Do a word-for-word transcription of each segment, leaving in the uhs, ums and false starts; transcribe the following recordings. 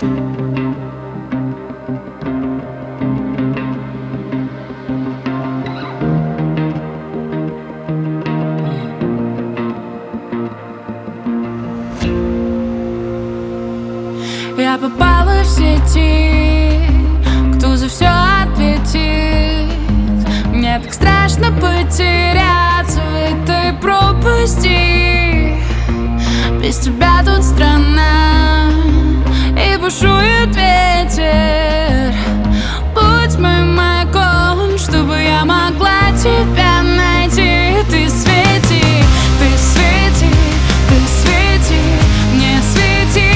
Я попала в сети, кто за все ответит? Мне так страшно потеряться в этой пропасти. Без тебя тут странно, и бушует ветер. Будь моим маяком, чтобы я могла тебя найти. Ты свети, ты свети, ты свети, мне свети.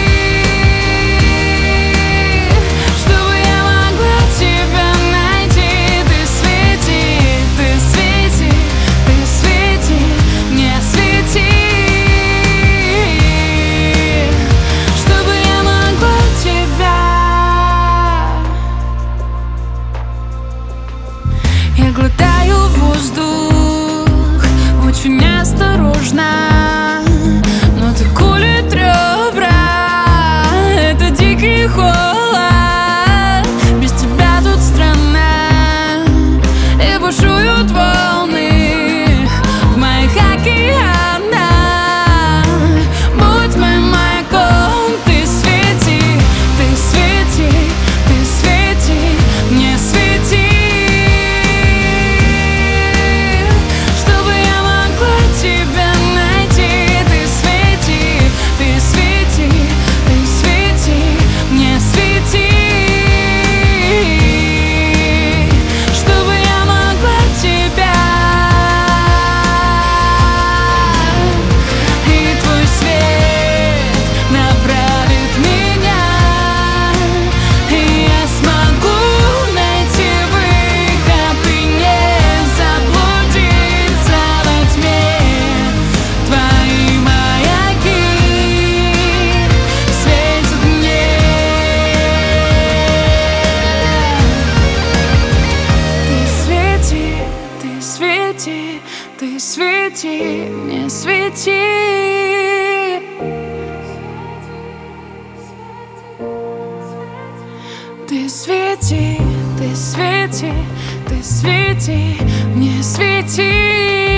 Я глотаю воздух очень осторожно, но ты колет ребра, это дикий холод. Без тебя тут странно, и бушуют волны в моих океанах. Будь моим маяком, ты свети, ты свети, ты свети, мне свети. Ты свети, мне свети. Ты свети, ты свети, ты свети, мне свети.